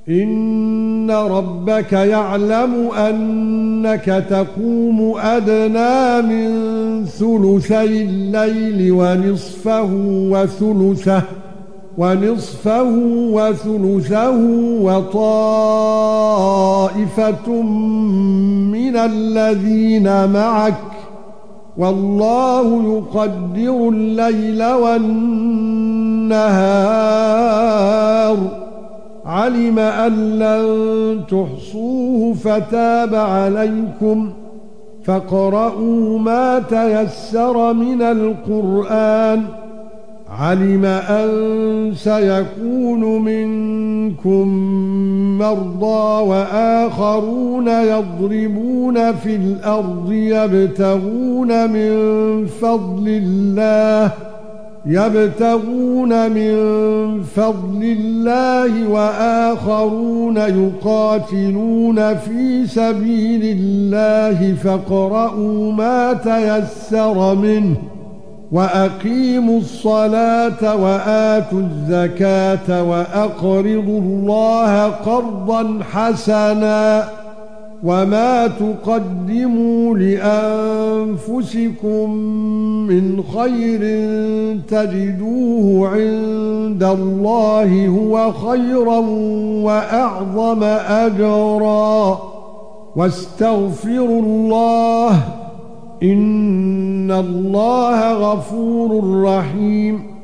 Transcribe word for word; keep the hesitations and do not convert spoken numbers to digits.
إن ربك يعلم أنك تقوم أدنى من ثلثي الليل ونصفه وثلثه ونصفه وثلثه وطائفة من الذين معك والله يقدر الليل والنهار علم أن لن تحصوه فتاب عليكم فاقرؤوا ما تيسر من القرآن علم أن سيكون منكم مرضى وآخرون يضربون في الأرض يبتغون من فضل الله يبتغون من فضل الله وآخرون يقاتلون في سبيل الله فاقرؤوا ما تيسر منه وأقيموا الصلاة وآتوا الزكاة وأقرضوا الله قرضا حسنا وما تقدموا لأنفسكم من خير تجدوه عند الله هو خيرا وأعظم أجرا واستغفروا الله إن الله غفور رحيم